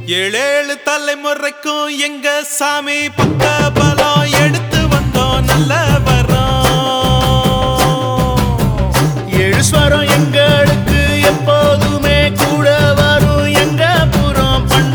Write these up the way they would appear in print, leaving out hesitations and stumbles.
ஏழேழு தலைமுறைக்கும் எங்க சாமி பக்க பலம் எடுத்து வந்தோம் நல்ல வரோம். ஏழு ஸ்வரம் எங்களுக்கு எப்போதுமே கூட வரும் எங்க புறம் பண்ண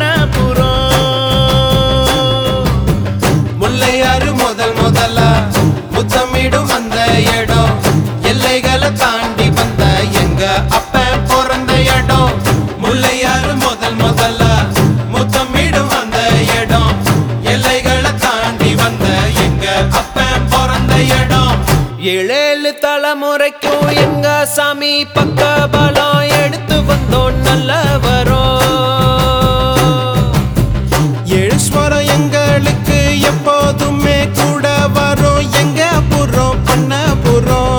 புறம். முல்லையாறு முதலா முத்தமிடும் அந்த இடம் எல்லைகளை தாண்டி வந்த எங்க அப்ப பிறந்த இடம். முல்லையாறு முதலா முத்தமிடும் அந்த இடம் எல்லைகளை தாண்டி வந்த எங்க அப்ப பிறந்த இடம். ஏழேழு தலைமுறைக்கும் எங்க சாமி பக்க பலம் எடுத்து வந்தோம் நல்ல வரோம். ஏழு ஸ்வரம் எங்களுக்கு எப்போதுமே கூட வரும் எங்க புறம் பண்ண புறம்.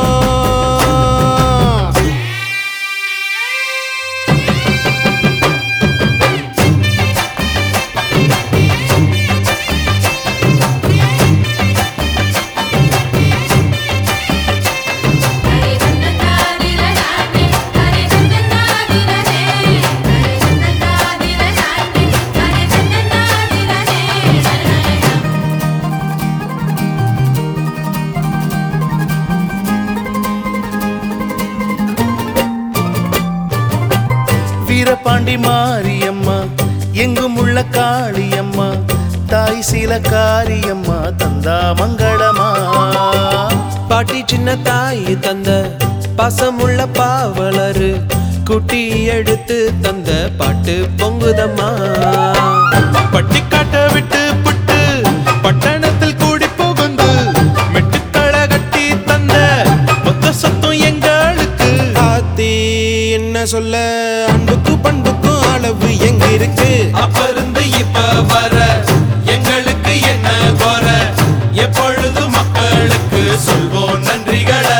வீரபாண்டி மாரியம்மா எங்கும் உள்ள காளியம்மா தாய் சீல காரியம்மா தந்தா மங்களமா. பாட்டி சின்ன தாய் தந்த பாசமுள்ள பாவலரு குட்டி எடுத்து தந்த பாட்டு பொங்குதம்மா. பட்டி காட்ட விட்டு புட்டு பட்டணத்தில் கூடி புகுந்து மெட்டுக்கள கட்டி தந்த மொத்த சொத்தம் எங்களுக்கு. ஆத்தி என்ன சொல்ல அன்புக்கு பண்புக்கும் அளவு எங்க இருக்கு. அப்ப இருந்து இப்ப வர எங்களுக்கு என்ன குற எப்பொழுது மக்களுக்கு சொல்வோம் நன்றிகளை.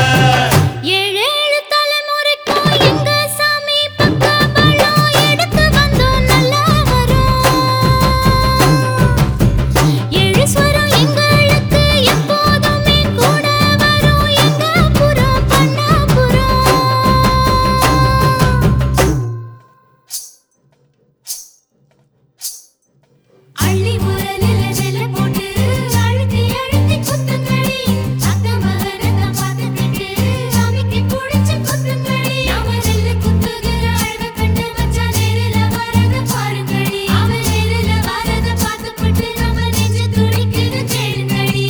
ஏழேழு தலைமுறைக்கும் எங்க சாமி பக்க பலம் எடுத்து வந்தோம் நல்ல வரோம். ஏழு ஸ்வரம் எங்களுக்கு எப்போதுமே கூட வரும் எங்க புறம் பண்ண புறம். அள்ளி உரலில நெல்ல போட்டு அழுத்தி அழுத்தி குத்துங்கடி. அத்த மகனத பார்த்துக்கிட்டு சாமிக்கு புடிச்சு குத்துங்கடி. அவன் நெல்லு குத்துகிற அழக கண்டு மச்சான் நேரில வரத பாருங்கடி. அவன் நேரில வரத பார்த்துக்கிட்டு நம்ம நெஞ்சு துடிக்குது கேளுங்கடி.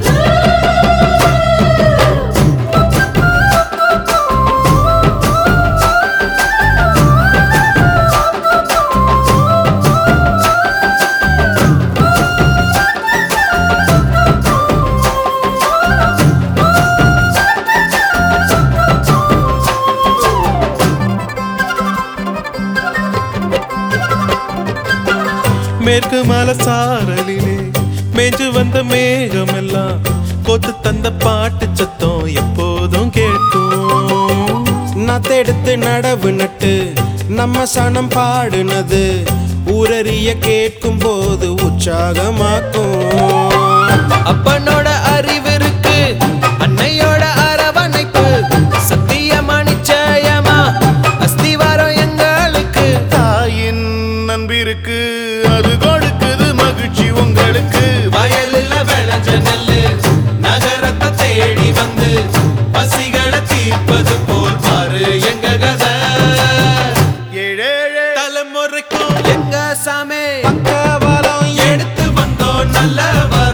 மேற்கு மலை சாரலிலே மேஞ்சு வந்த மேகம் எல்லாம் கொத்து தந்த பாட்டு சத்தம் எப்போதும் கேட்கும். நத்தெடுத்து நடவு நட்டு நம்ம சனம் பாடுனது ஊரறிய கேட்கும் போது உற்சாகமாக்கும். அப்பனோட அறிவு இருக்கு அன்னையோட அரவணைப்பு சத்தியமா நிச்சயமா அஸ்திவாரம் எங்களுக்கு. தாயின் நம்பிருக்கு அது கொடுக்குது மகிழ்ச்சி உங்களுக்கு. வயலில் விளைஞ்ச நெல்லு நகரத்தை தேடி வந்து பசிகளை தீர்ப்பது போல் பாரு எங்க கதை. ஏழேழு தலைமுறைக்கும் எங்க சாமி பக்கபலம் எடுத்து வந்தோம் நல்ல